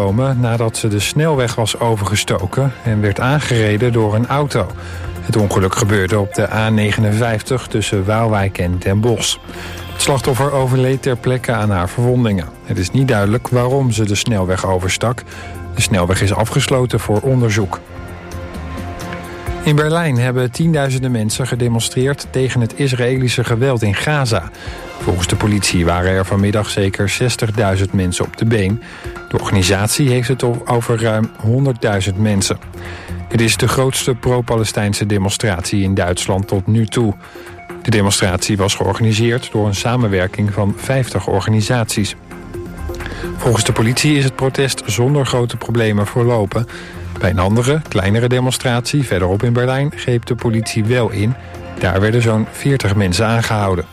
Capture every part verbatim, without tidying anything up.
gekomen nadat ze de snelweg was overgestoken en werd aangereden door een auto. Het ongeluk gebeurde op de A negenenvijftig tussen Waalwijk en Den Bosch. Het slachtoffer overleed ter plekke aan haar verwondingen. Het is niet duidelijk waarom ze de snelweg overstak. De snelweg is afgesloten voor onderzoek. In Berlijn hebben tienduizenden mensen gedemonstreerd tegen het Israëlische geweld in Gaza. Volgens de politie waren er vanmiddag zeker zestigduizend mensen op de been. De organisatie heeft het over ruim honderdduizend mensen. Het is de grootste pro-Palestijnse demonstratie in Duitsland tot nu toe. De demonstratie was georganiseerd door een samenwerking van vijftig organisaties. Volgens de politie is het protest zonder grote problemen verlopen. Bij een andere, kleinere demonstratie verderop in Berlijn greep de politie wel in. Daar werden zo'n veertig mensen aangehouden.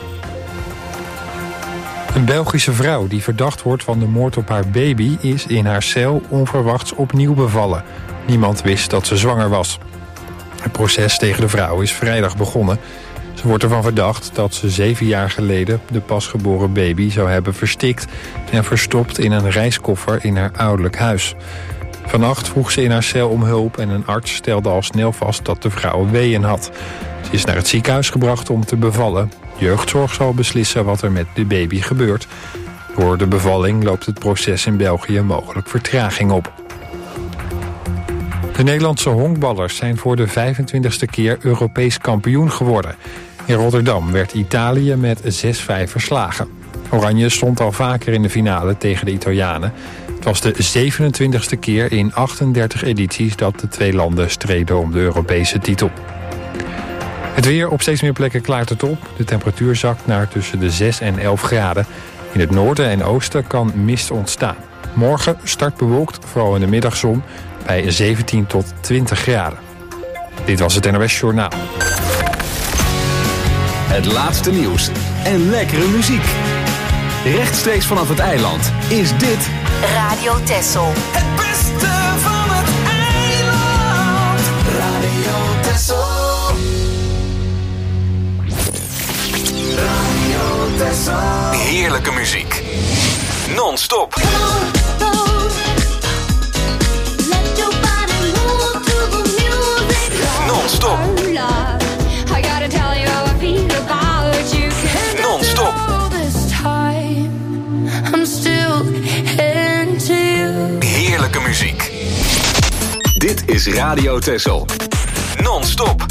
Een Belgische vrouw die verdacht wordt van de moord op haar baby is in haar cel onverwachts opnieuw bevallen. Niemand wist dat ze zwanger was. Het proces tegen de vrouw is vrijdag begonnen. Ze wordt ervan verdacht dat ze zeven jaar geleden de pasgeboren baby zou hebben verstikt en verstopt in een reiskoffer in haar ouderlijk huis. Vannacht vroeg ze in haar cel om hulp en een arts stelde al snel vast dat de vrouw weeën had. Ze is naar het ziekenhuis gebracht om te bevallen. Jeugdzorg zal beslissen wat er met de baby gebeurt. Door de bevalling loopt het proces in België mogelijk vertraging op. De Nederlandse honkballers zijn voor de vijfentwintigste keer Europees kampioen geworden. In Rotterdam werd Italië met zes vijf verslagen. Oranje stond al vaker in de finale tegen de Italianen. Het was de zevenentwintigste keer in achtendertig edities dat de twee landen streden om de Europese titel. Het weer, op steeds meer plekken klaart het op. De temperatuur zakt naar tussen de zes en elf graden. In het noorden en oosten kan mist ontstaan. Morgen start bewolkt, vooral in de middagzon, bij zeventien tot twintig graden. Dit was het N O S Journaal. Het laatste nieuws en lekkere muziek. Rechtstreeks vanaf het eiland is dit Radio Texel. Het beste van het eiland. Radio Texel. Radio Texel. heerlijke muziek. Non-stop. Non-stop. Non-stop. Heerlijke muziek. Dit is Radio Texel. Non-stop.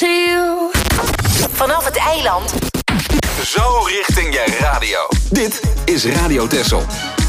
to you. Vanaf het eiland. Zo richting je radio. Dit is Radio Texel.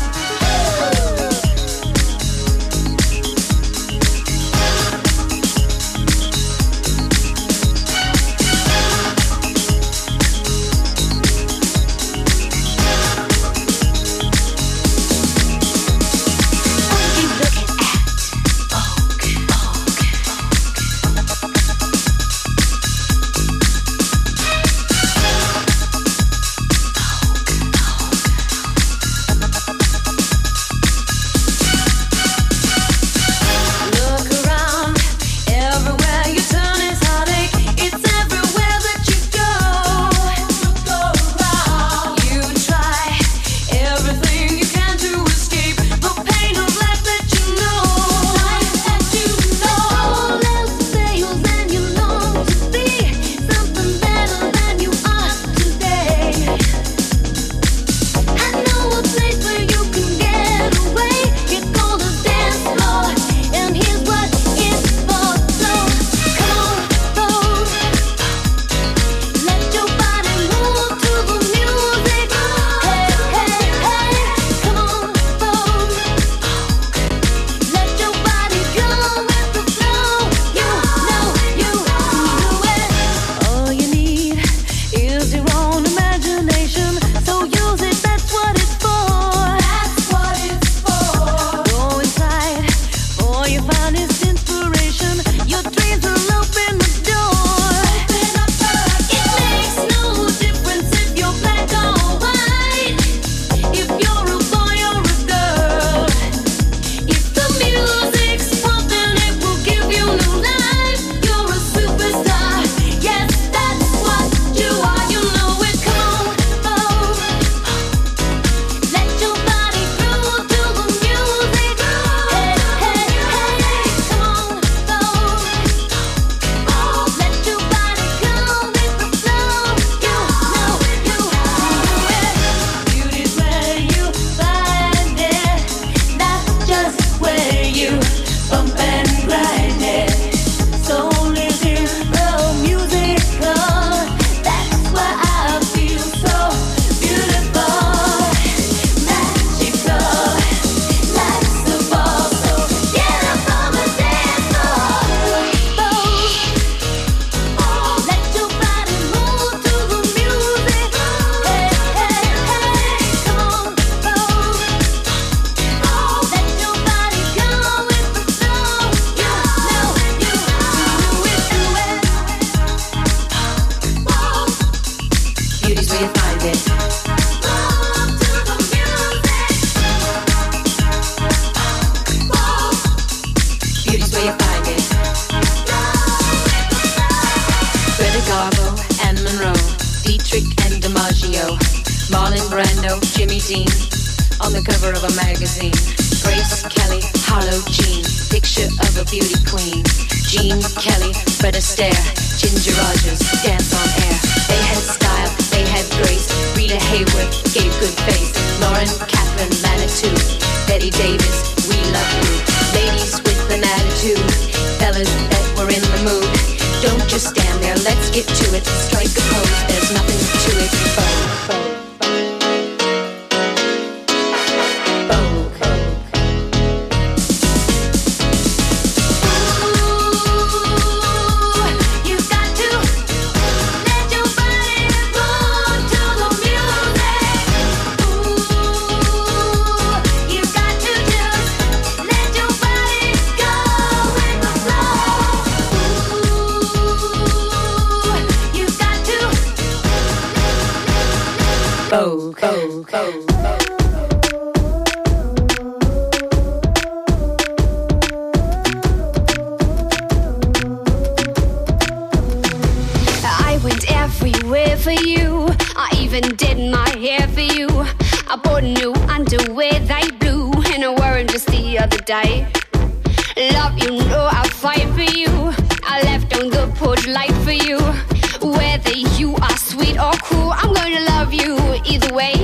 Love, you know I'll fight for you. I left on the porch light for you. Whether you are sweet or cool, I'm gonna love you either way.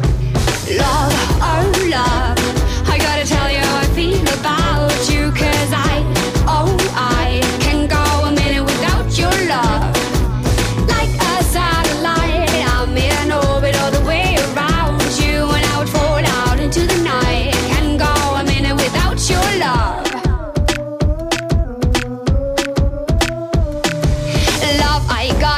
Love, oh love, I gotta tell you how I feel about you. Cause I, oh I, can go a minute without your love.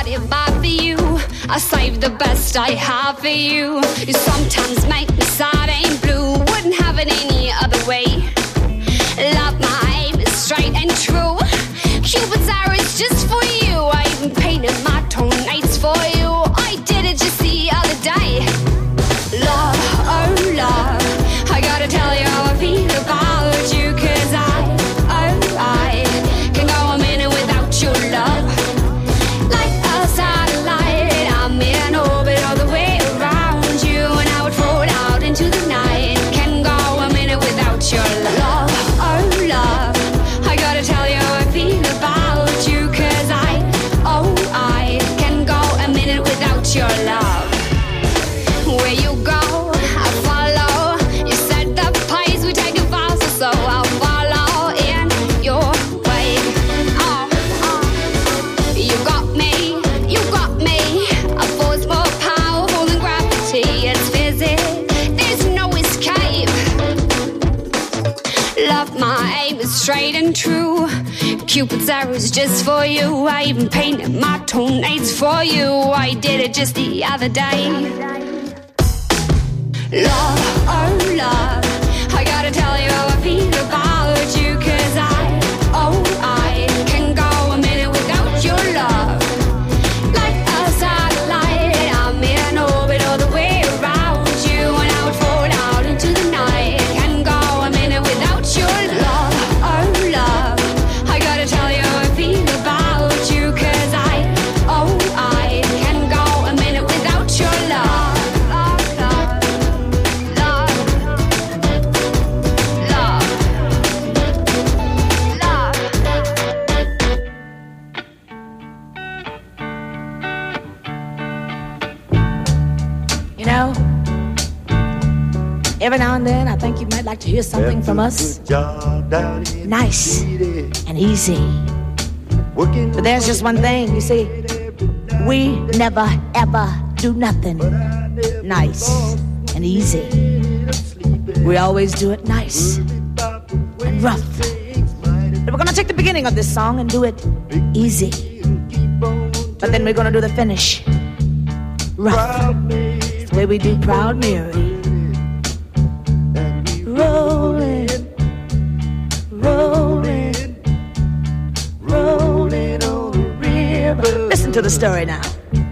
body bad for you. I save the best I have for you. You sometimes make me sad and blue. Wouldn't have it any other way. Love, my aim is straight and true. Cupid's arrow is just for you. I even painted my toenails for you. I did it just the other day. Love, oh love, I gotta tell you how I feel about you. Cause I, oh I, can go a minute without your love. Like a satellite, I'm in orbit all the way around you. And I would float out into the night. Can go a minute without your love. Oh love, I gotta tell you how I feel about you. Cause I, oh I, can go a minute without your love. Where you go, I follow. You said the place we take a fast, so I'll follow in your way. Oh, oh. You got me, you got me. A force more powerful than gravity. It's physics, there's no escape. Love, my aim is straight and true. Cupid's arrow's just for you. I even painted my toenails for you. I did it just the other day. Love, oh love, I gotta tell you how I feel about you. Cause I, oh I, can go a minute without your love. Like a satellite, I'm in orbit all the way around you. And I would fall out into the night. Can go a minute without your love, oh love, I gotta tell you how I feel about you. Cause I, oh I, can go a minute without your love. You know, every now and then I think you might like to hear something from us. Nice and easy. But there's just one thing, you see. We never ever do nothing nice and easy. We always do it nice and rough. But we're gonna take the beginning of this song and do it easy. But then we're gonna do the finish rough. It's the way we do Proud Mary. Rolling, rolling, rolling on the river. Listen to the story now.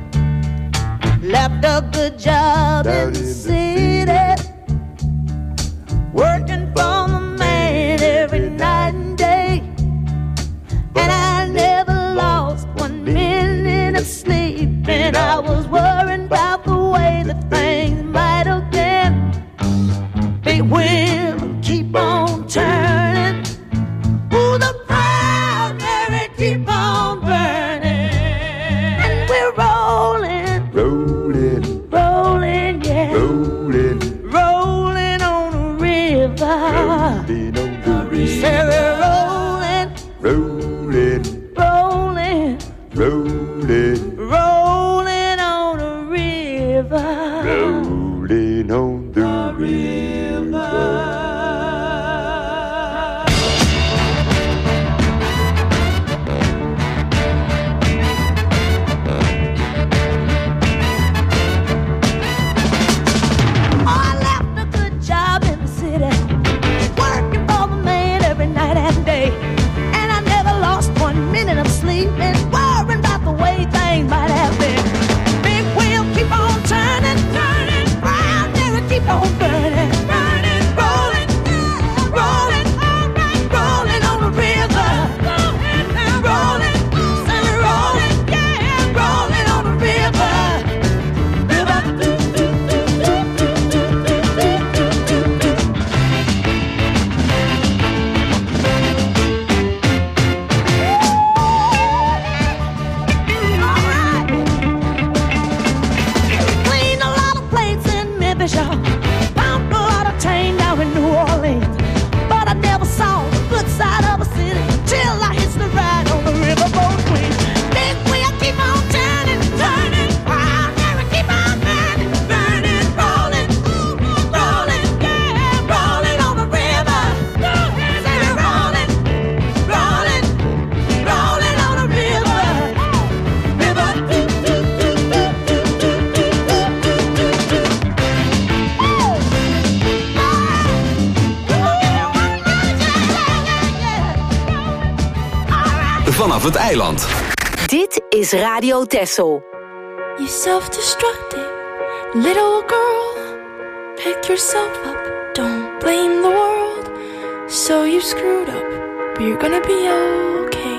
Left a good job in the city, working for the man every night and day. And I never lost one minute of sleep. And I was worried about the way that things might have been. Big wheel keep on turning. Ooh, the Proud Mary keep on burning. And we're rolling, rolling, rolling, yeah, rolling, rolling on the river. Rolling on the river. Say we're rolling, rolling, rolling, rolling, rolling on the river. Rolling on the river. vanaf het eiland. Dit is Radio Texel. You self-destructive little girl. Pick yourself up, don't blame the world. So you screwed up, but you're gonna be okay.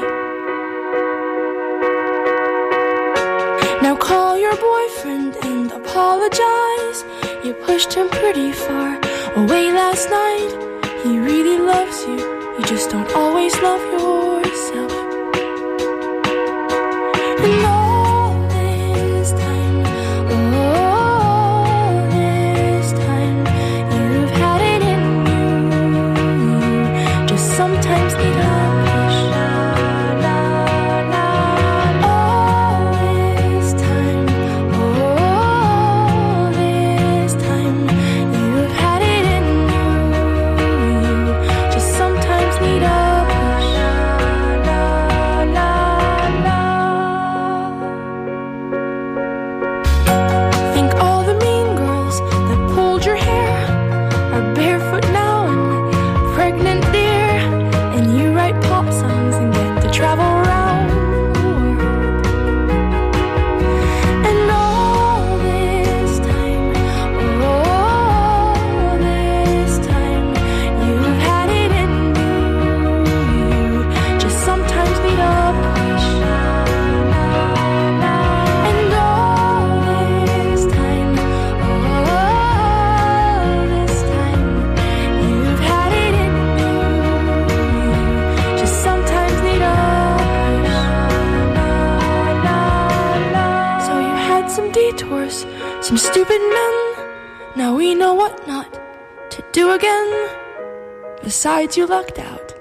Now call your boyfriend and apologize. You pushed him pretty far away last night. He really loves you, you just don't always love yourself. And all this time, all this time, you've had it in you. You just sometimes need a push. All this time, all this time, you've had it in you. You just sometimes need a push. Think all the mean girls that pulled your hair are barefoot now and pregnant, dear. And you write pop songs and get to travel around the world. And all this time, all this time, you've had it in you. You just sometimes need a push. And all this time, all this time, you've had it in you. Just sometimes need a push. So you had some detours, some stupid men. Now we know what not to do again. Besides, you lucked out.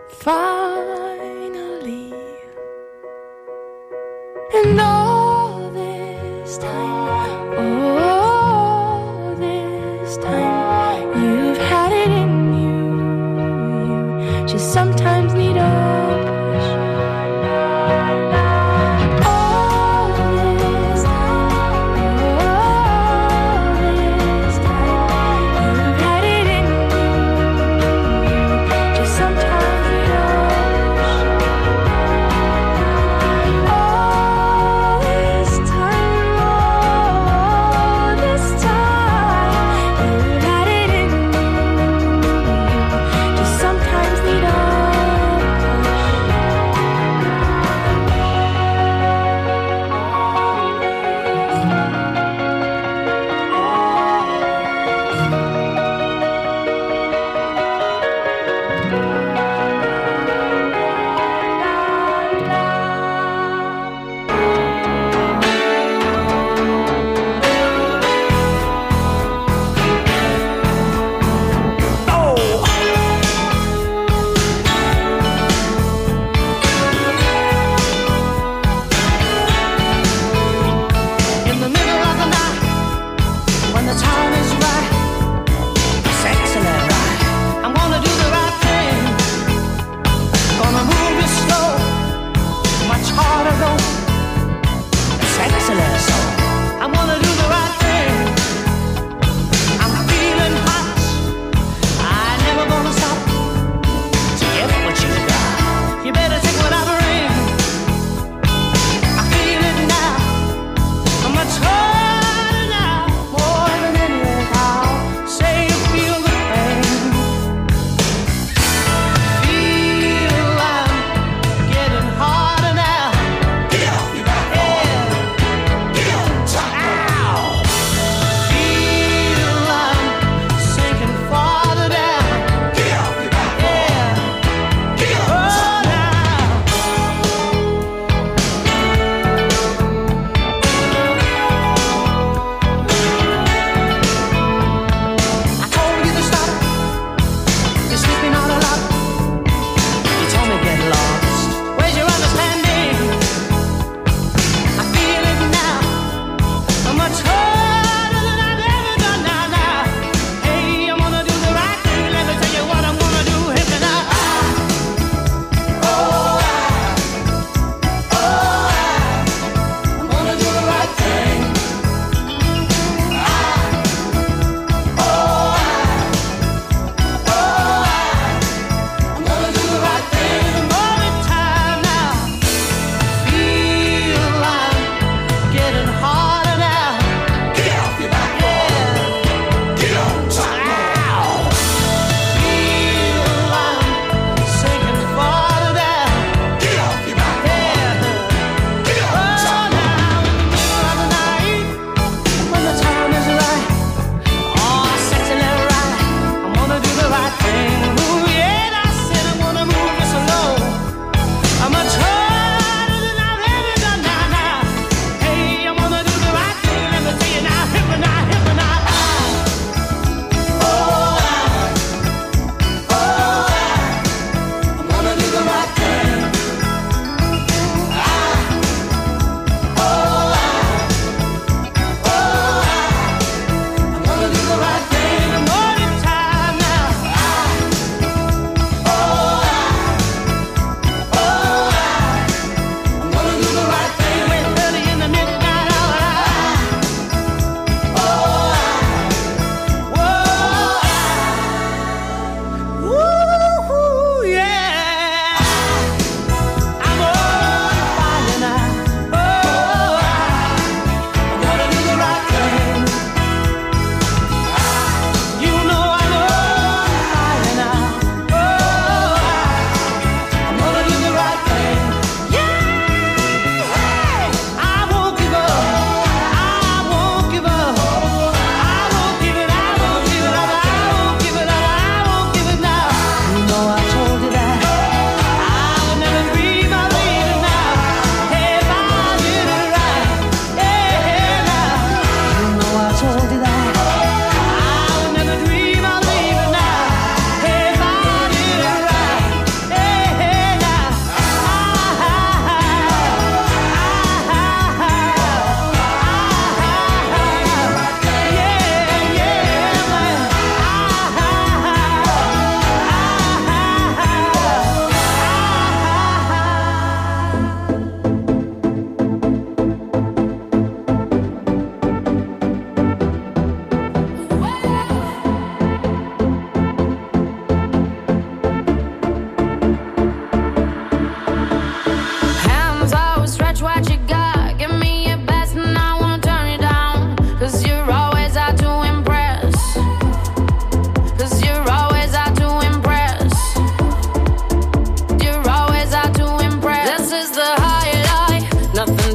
Finally. And all this time, all this time, you've had it in you. You just sometimes need a push. All this time, all this time, you've had it in you. Just sometimes need a push. All this time, all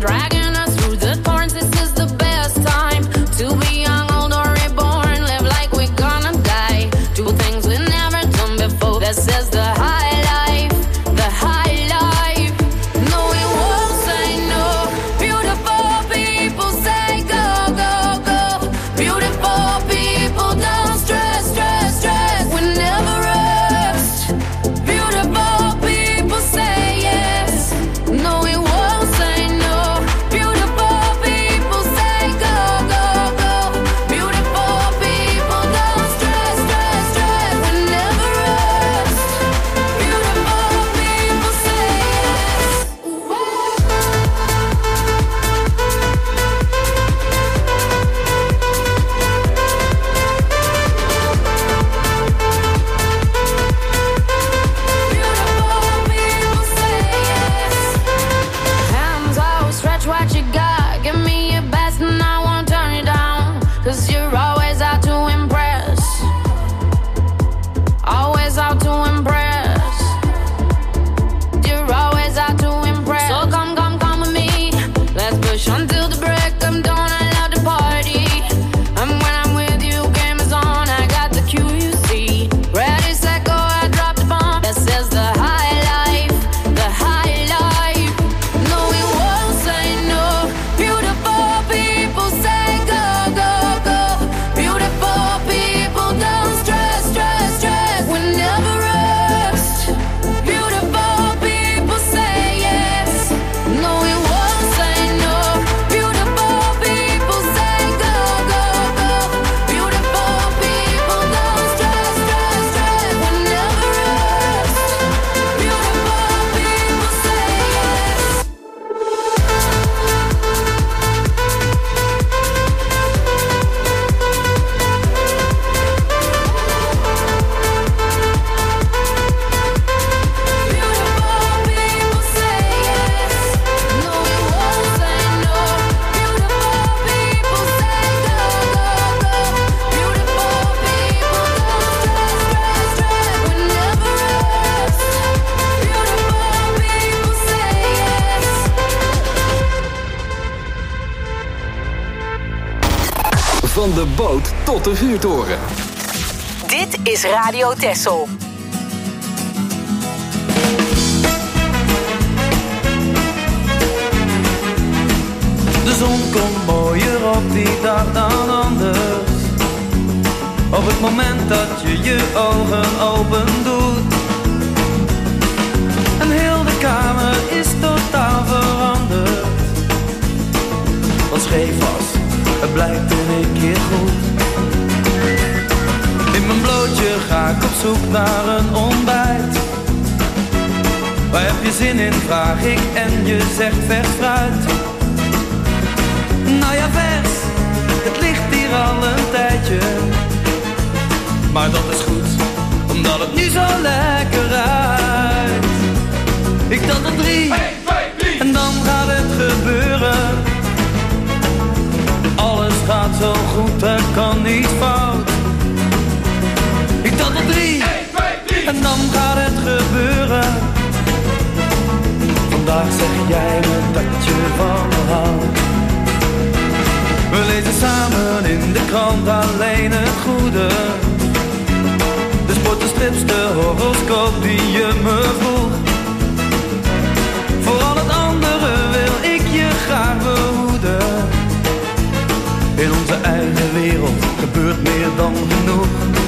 dragging us through the thorns. This is the best time to be young, old, or reborn. Live like we're gonna die. Do things we've never done before. This is the high life, the high life. No, we won't say no. Beautiful people say go, go, go. Beautiful people don't stress, stress, stress. We never rest. Beautiful people say yes. No, we won't say no. Beautiful people say go, go, go. Beautiful people don't stress, stress, stress. We never rest. Beautiful people say yes. Beautiful people say yes. Hands out, stretch what you got. Give me your best and I won't turn you down. Cause you're always out to impress. Always out to impress. You're always out to impress. So come, come, come with me. Let's push until the break of dawn. I love the party. And when I'm with you, game is on. I got the Q, you see. Ready, set, go, I drop the bomb. This is the high life, the high life. No, we won't say no. Beautiful people say go, go, go. Beautiful people don't stress, stress, stress. We never rest. Beautiful people say yes. No, we won't say no. Beautiful people say go, go, go. Beautiful people don't stress, stress, stress. We never rest. Beautiful people say yes. Beautiful people say yes. No, we won't say no. Beautiful people say go, go, go. Beautiful people don't stress, stress, stress. We never rest. Beautiful people say yes. Van de boot tot de vuurtoren. Dit is Radio Texel. De zon komt mooier op die dag dan anders. Op het moment dat je je ogen open doet. En heel de kamer is totaal veranderd. Wat scheef was, het blijkt in één keer goed. In mijn blootje ga ik op zoek naar een ontbijt. Waar heb je zin in, vraag ik en je zegt vers fruit. Nou ja, vers, het ligt hier al een tijdje. Maar dat is goed, omdat het nu zo lekker ruikt. Ik tel tot drie, een, twee, drie. En dan gaat het gebeuren. Alles gaat zo goed, er kan niet fout. Ik tel tot drie, een, twee, drie. En dan gaat het gebeuren. Vandaag zeg jij me dat je van me houdt. We lezen samen in de krant alleen het goede. De sport, de strips, de horoscoop die je me vroeg. Voor al het andere wil ik je graag behoeden. In onze eigen wereld gebeurt meer dan genoeg.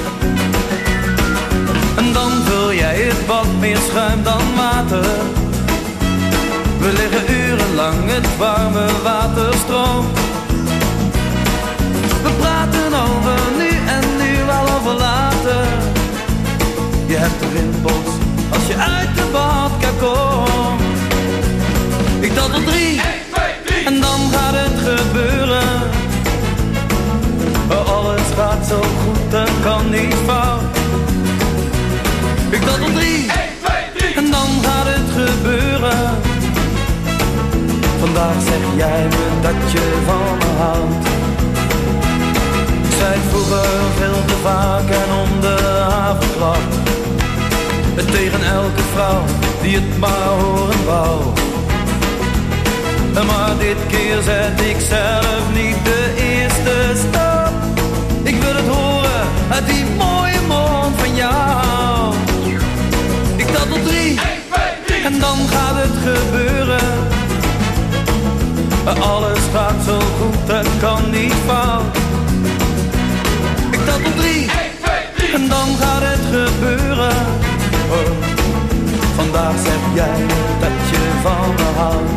En dan vul jij het wat meer schuim dan water. We liggen urenlang, het warme water stroomt. We praten over nu en nu wel over later. Je hebt de rimpels als je uit de badkuip komt. Ik tel tot drie, een, twee, drie. En dan gaat het gebeuren. Oh, alles gaat zo goed, er kan niet fout. Ik tel tot drie, een, twee, drie. En dan gaat het gebeuren. Vandaag zeg jij me dat je van me houdt. Ik zei het vroeger veel te vaak en om de havenklap. Tegen elke vrouw die het maar horen wou. Maar dit keer zet ik zelf niet de eerste stap. Ik wil het horen uit die mooie mond van jou. Ik tel tot drie, één, twee, drie. En dan gaat het gebeuren. Alles gaat zo goed, het kan niet fout. Ik tel tot drie, één, twee, drie. En dan gaat het gebeuren. Oh, vandaag zeg jij dat je van me houdt.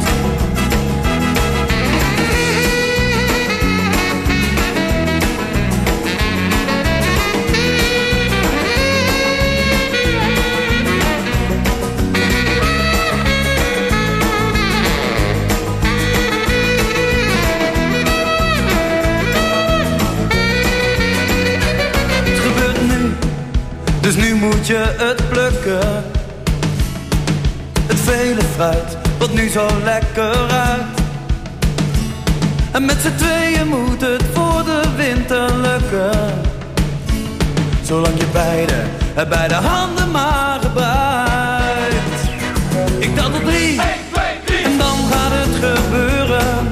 Dus nu moet je het plukken. Het vele fruit, wat nu zo lekker ruikt. En met z'n tweeën moet het voor de winter lukken. Zolang je beide, beide handen maar gebruikt. Ik tel tot drie, één, twee, drie. En dan gaat het gebeuren.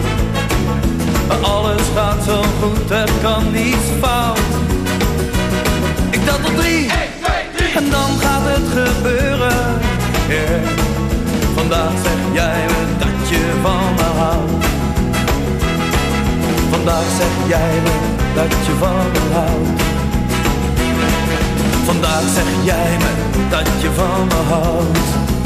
Alles gaat zo goed, er kan niets fout. Ik tel tot drie, één, twee, drie. En dan gaat het gebeuren. Yeah. Vandaag zeg jij me dat je van me houdt. Vandaag zeg jij me dat je van me houdt. Vandaag zeg jij me dat je van me houdt.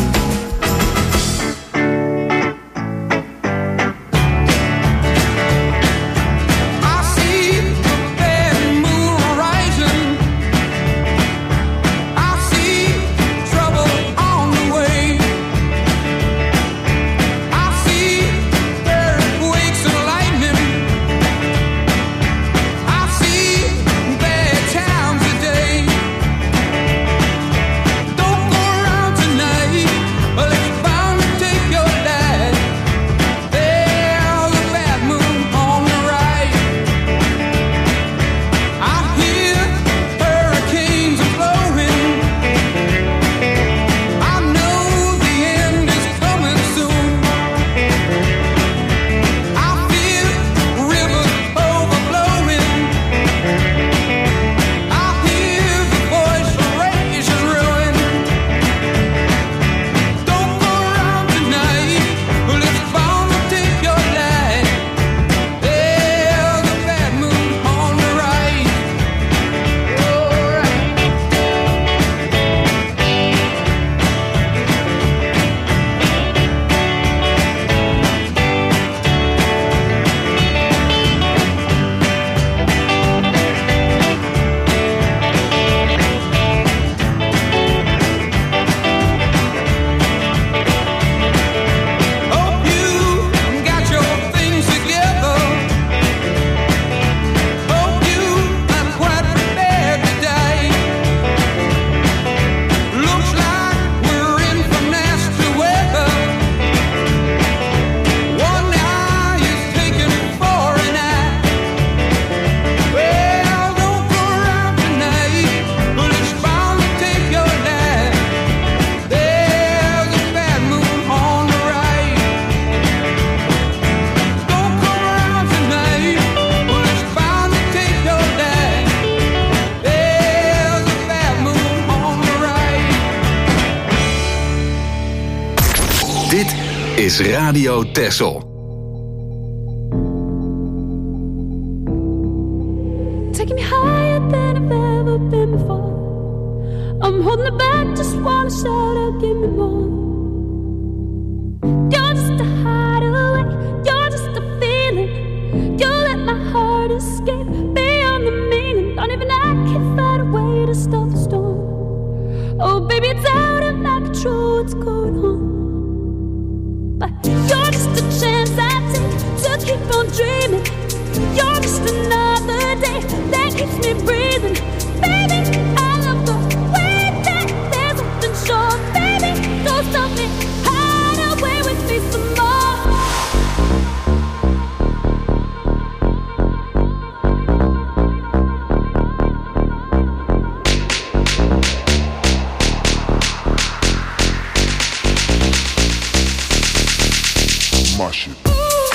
Is Radio Texel. Taking me higher than I've ever been before. I'm holding it back, just wanna shout out, give me more. You're just a hideaway, you're just a feeling. You let my heart escape beyond the meaning. Don't even I can find a way to stop the storm. Oh baby, it's out of my control, what's going on? You're just a chance I take to keep on dreaming. You're just another day that keeps me breathing. Baby, I love the way that there's something sure. Baby, don't stop me, hide away with me some more. Smash it.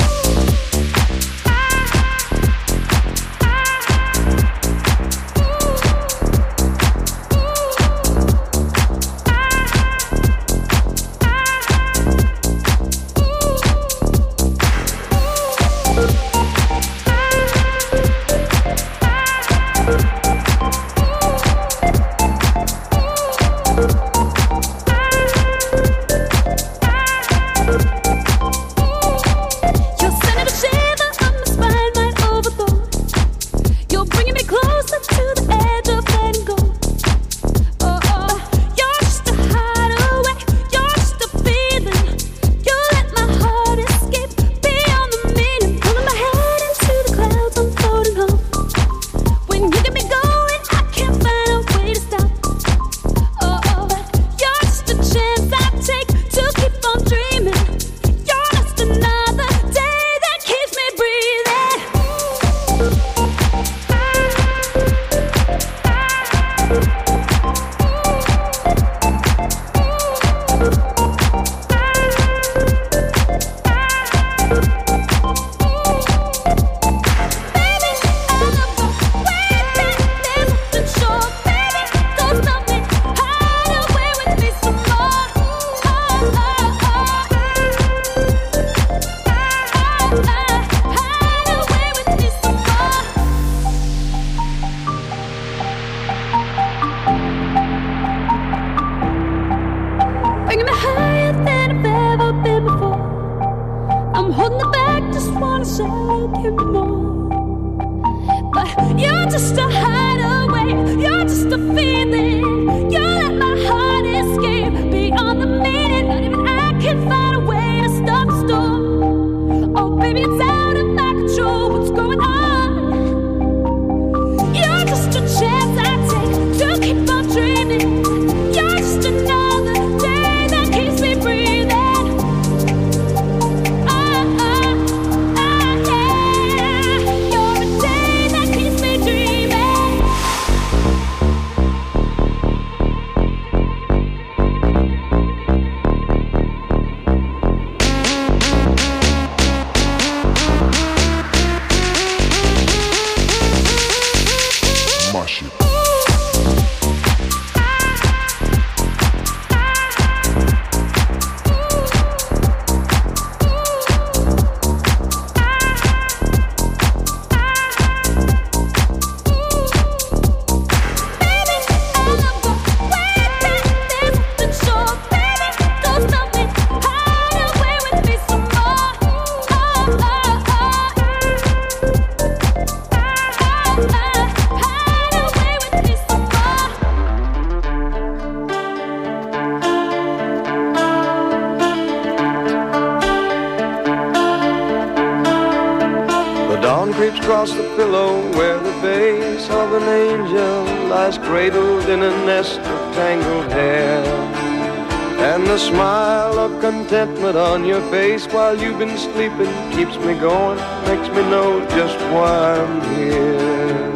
On your face while you've been sleeping keeps me going, makes me know just why I'm here.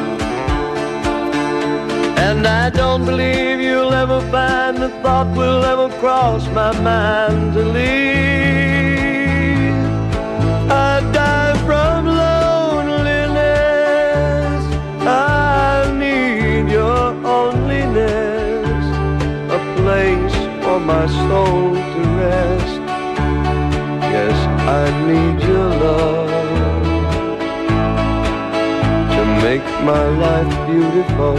And I don't believe you'll ever find the thought will ever cross my mind to leave. I die from loneliness, I need your onlyness, a place for my soul to rest. Yes, I need your love to make my life beautiful.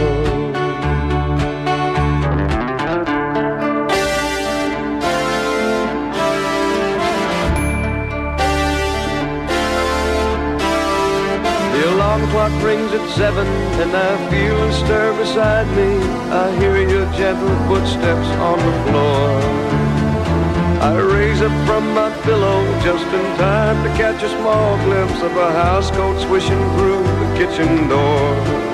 The alarm clock rings at seven and I feel a stir beside me. I hear your gentle footsteps on the floor. I raise up from my pillow just in time to catch a small glimpse of a housecoat swishing through the kitchen door.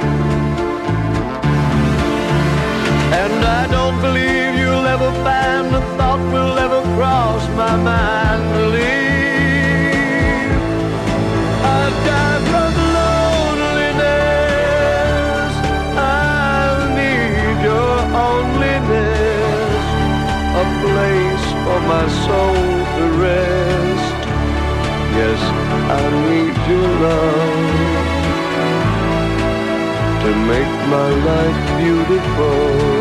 And I don't believe you'll ever find the thought will ever cross my mind to leave. I die from loneliness, I need your onlyness, a place for my soul to rest. life beautiful.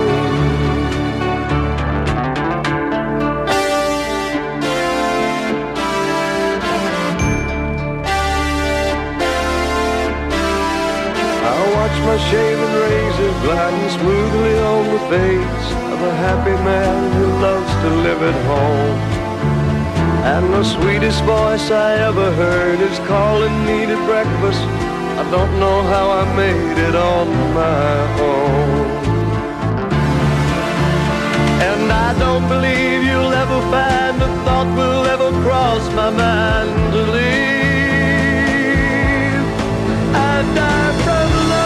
My shaven razor gliding smoothly on the face of a happy man who loves to live at home. And the sweetest voice I ever heard is calling me to breakfast. I don't know how I made it on my own. And I don't believe you'll ever find a thought will ever cross my mind to leave. I die from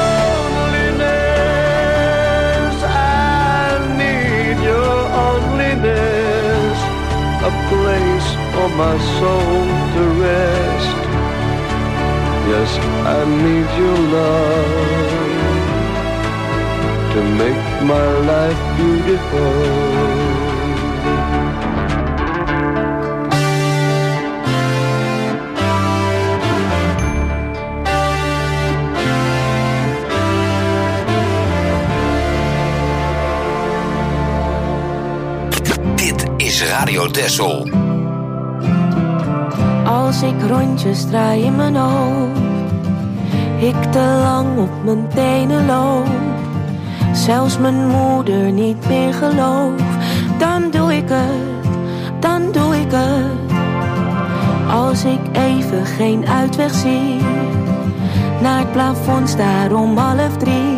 a place for my soul to rest. Yes, I need your love to make my life beautiful. Radio Texel. Als ik rondjes draai in mijn hoofd, ik te lang op mijn tenen loop, zelfs mijn moeder niet meer geloof, dan doe ik het, dan doe ik het. Als ik even geen uitweg zie, naar het plafond staar om half drie,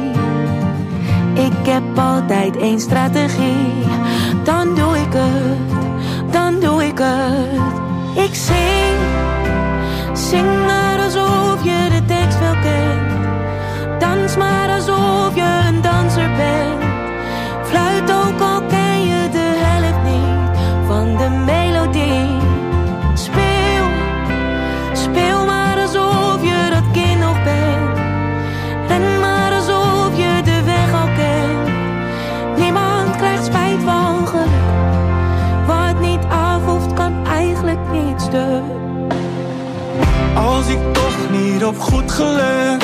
ik heb altijd één strategie, dan doe ik het, dan doe ik het. Ik zing, zing maar alsof je de tekst wel kent. Dans maar alsof je een danser bent. Fluit ook al ken je de helft niet van de melodie. Speel, speel maar alsof je dat kind nog bent. Ren maar alsof je de weg al kent. Niemand krijgt spijt van geluk. Wat niet afhoeft kan eigenlijk niet stuk. Als ik toch niet op goed geluk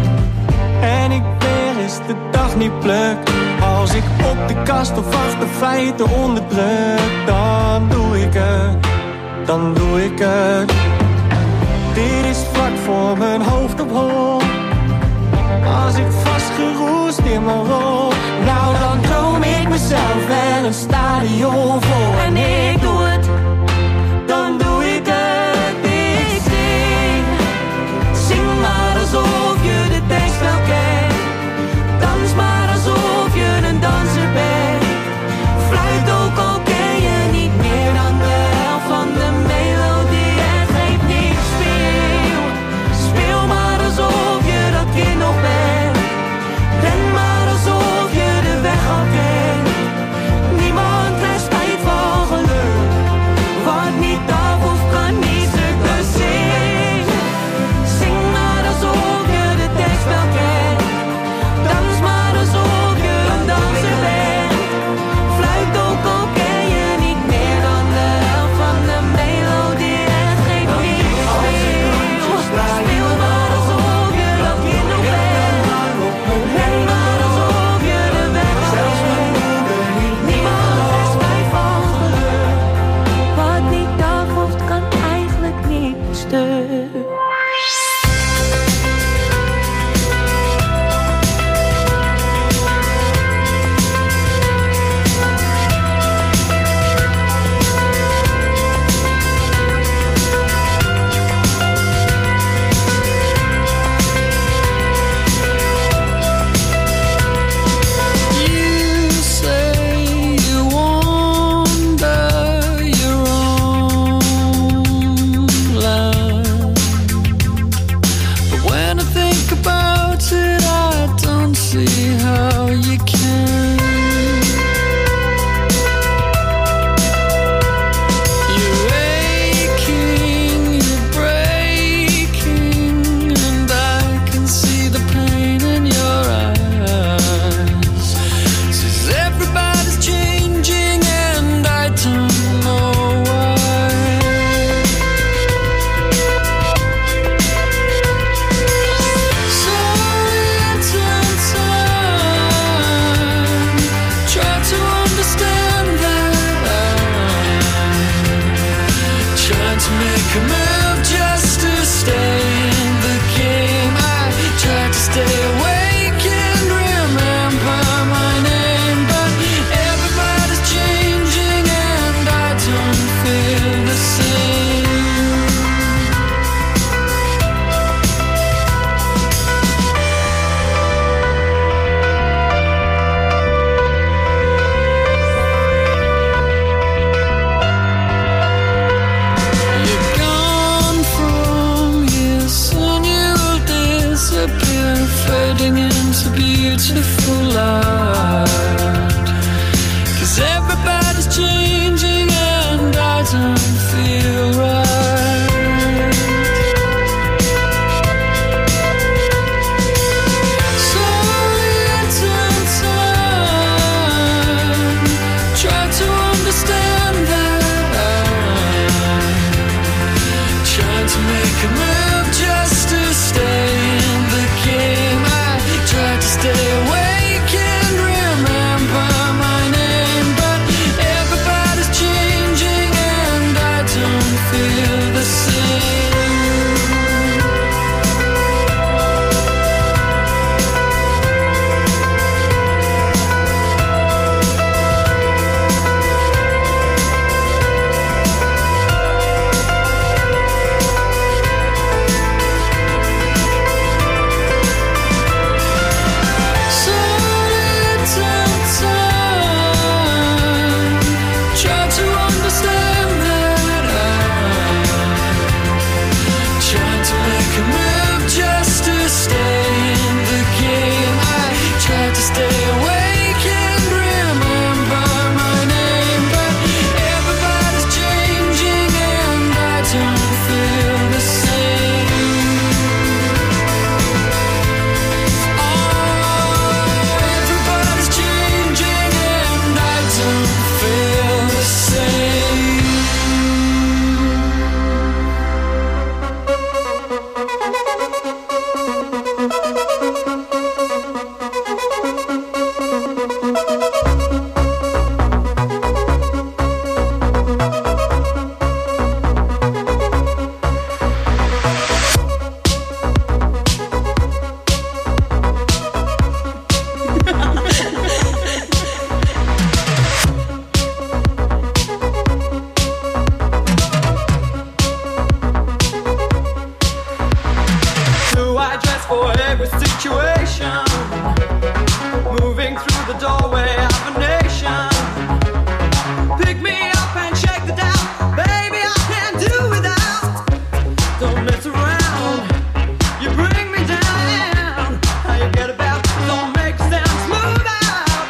en ik weer eens de dag niet pluk. Als ik op de kast of achter feiten onderdruk, dan doe ik het, dan doe ik het. Dit is vlak voor mijn hoofd op hol. Als ik vastgeroest in mijn rol, nou dan droom ik mezelf wel een stadion vol. En ik doe het, dan doe ik het. Ik zing, zing maar alsof je de tekst wel kent. Dans maar alsof je een danser bent. Fluit ook al ken je niet meer dan de helft van de melodie. En geef niet, speel, speel maar alsof je dat kind nog bent. Ren maar alsof je de weg al kent. Niemand krijgt spijt van geluk. Wat niet af of kan niet stuk. Dus zing, zing maar alsof je de tekst wel kent. Dans maar alsof je een danser bent. Fluit ook al ken je niet meer dan de helft van de melodie. En geef niet, speel, speel maar alsof je dat kind nog bent. Ren maar alsof je de weg al kent. Niemand krijgt spijt van geluk. Wat niet afhoeft kan eigenlijk niet stuk. You say you wonder your own love. fading into beautiful light. 'Cause everybody's changing and I don't feel right. So little time, try to understand that I'm trying to make a move just to stay in the game. I try to stay awake and remember my name, but everybody's changing and I don't feel the same. So little time, try to understand that I'm trying to make a move just to stay in the game. I try to stay awake and remember my name, but everybody's changing and I don't feel the same. Oh, everybody's changing and I don't feel the same. Do I dress for every situation? Moving through the doorway of a nation. Pick me up and shake the doubt. Baby, I can't do without. Don't mess around. You bring me down. How you get about? Don't make sound. Smooth out.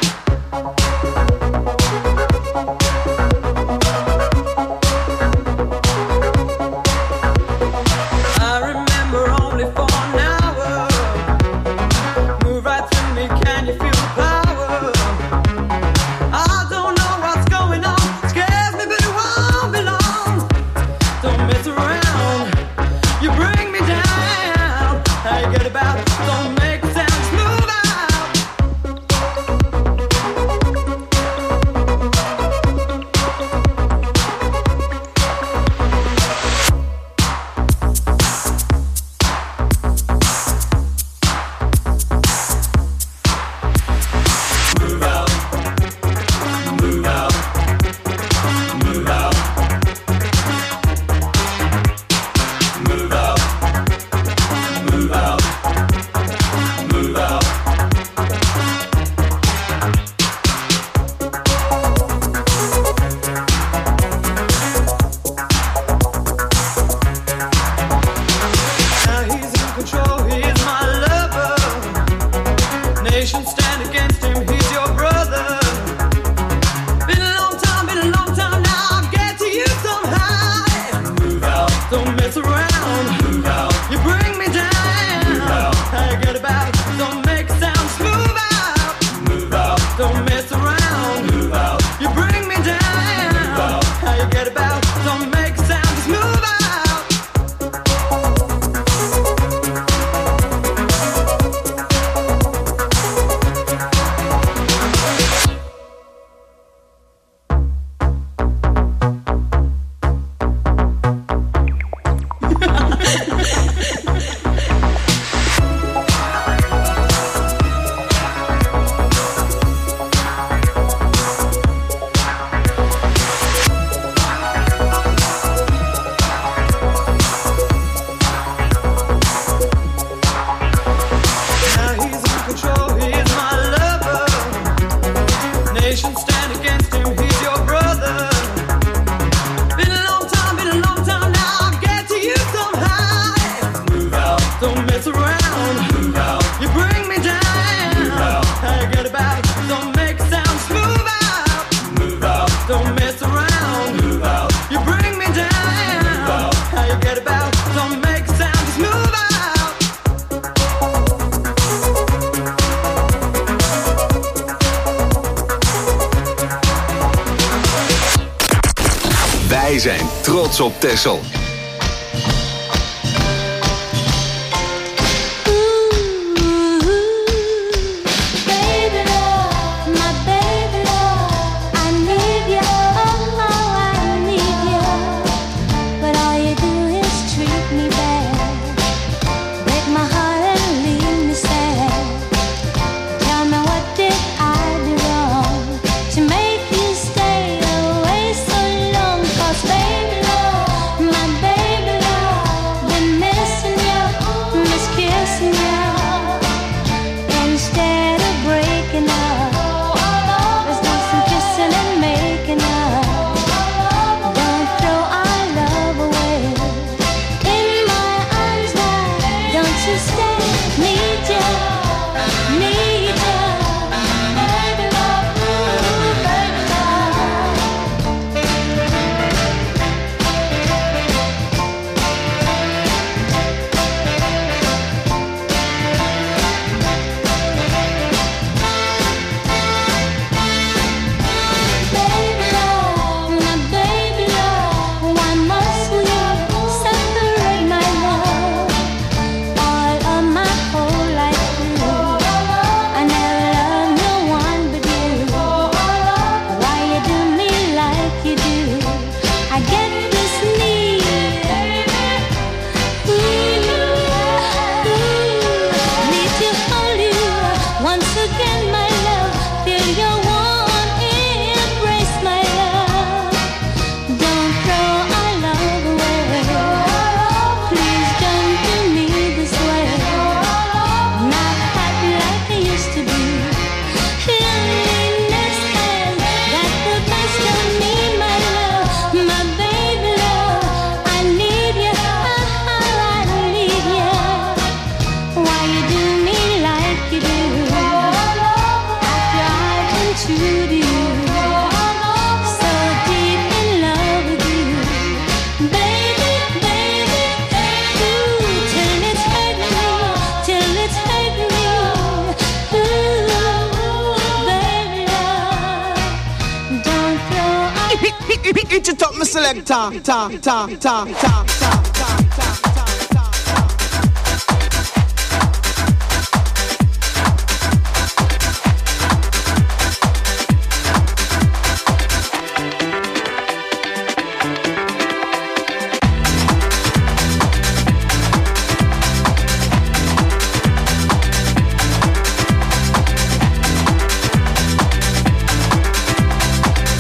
I remember only for an hour. Move right through me, can you feel the power? I don't know what's going on. Scares me, but it won't be long. Don't mess around. You bring me down. How you get about? Don't make sounds. Move out. Move out. Move out. Move out. Move out. Move out. Move out. Now he's in control, he is my lover. Nations stand against him, he's your brother. Been a long time, been a long time now, I'll get to you somehow. Move out. Don't mess around. Move out. You bring me down. Move out. How you get about? Don't make sounds. Move out. Move out. Don't mess around. Move out. You bring me down. Move out. How you get about? Don't make sounds. Move out. zijn trots op Texel. Eat it up, my selector. Ta, ta, ta, ta, ta, ta.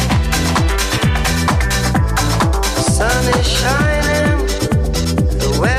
Sun is shining, the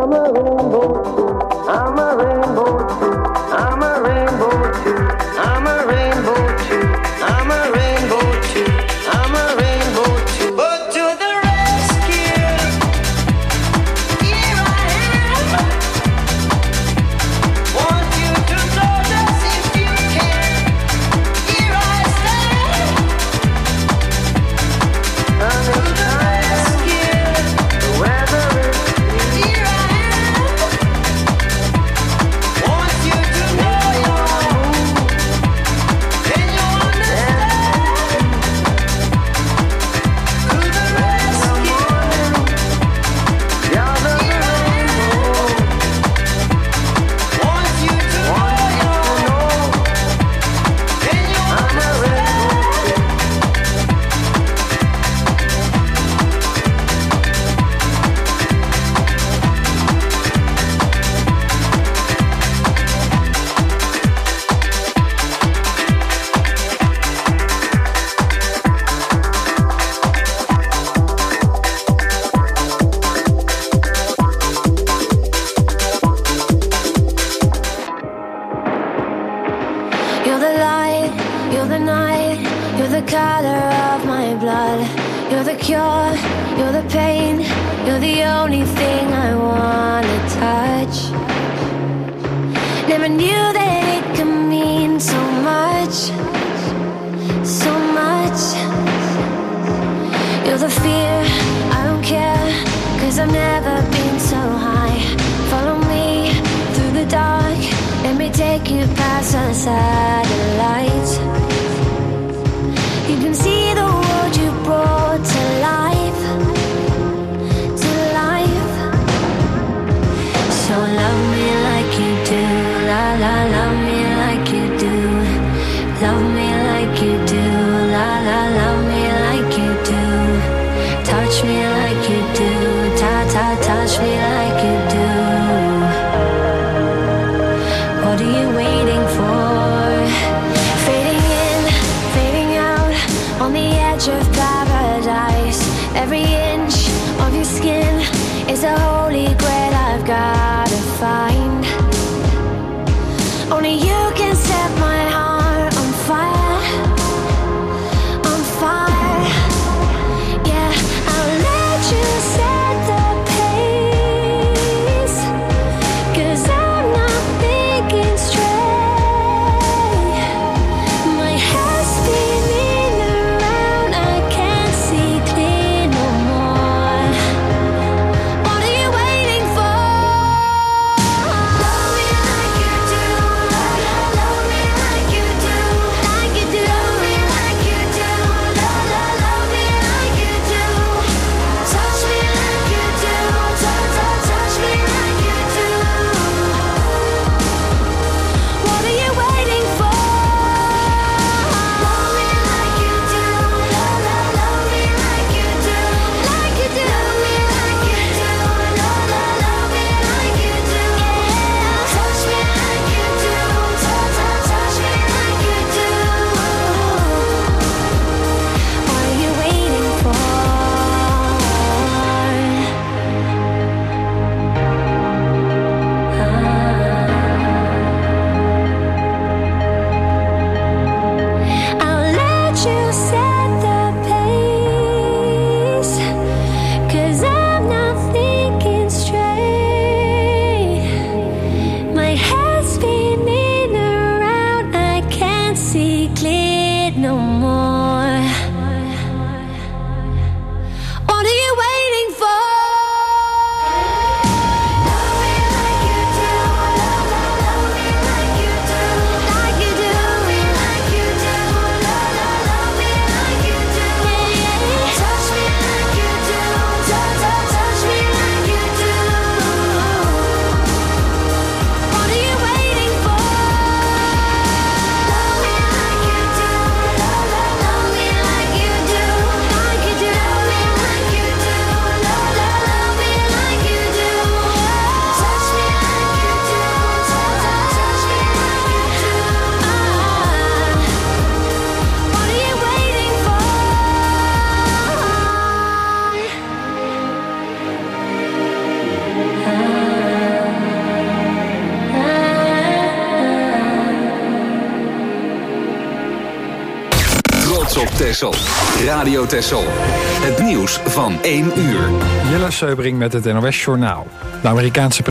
I'm a rainbow too. I'm a rainbow too. I'm a rainbow too. I'm a rainbow too. I'm a rainbow too. I'm a rainbow too. But to the rescue, here I am. Want you to notice if you can. Here I stand. And to the rescue, the weather is here I am. Want you to know you're and you understand. To the rescue, you're the rainbow. Want you to know you're and you understand. You're the light, you're the night, you're the color of my blood. You're the cure, you're the pain, you're the only thing I wanna touch. Never knew that it could mean so much, so much. You're the fear, I don't care, cause I've never been so high. Follow me through the dark, let me take you past the satellites. You can see the world you brought to life, to life. So love me like you do, la la, love me like you do. Love me like you do, la la, love me like you do. Touch me like you do, ta ta, touch me like you do. What are you waiting for? Fading in, fading out, on the edge of paradise. Every inch of your skin is a holy grail I've gotta find. Only you can set my heart on fire. Texel. Radio Texel. Het nieuws van één uur. Jelle Seubring met het N O S Journaal. De Amerikaanse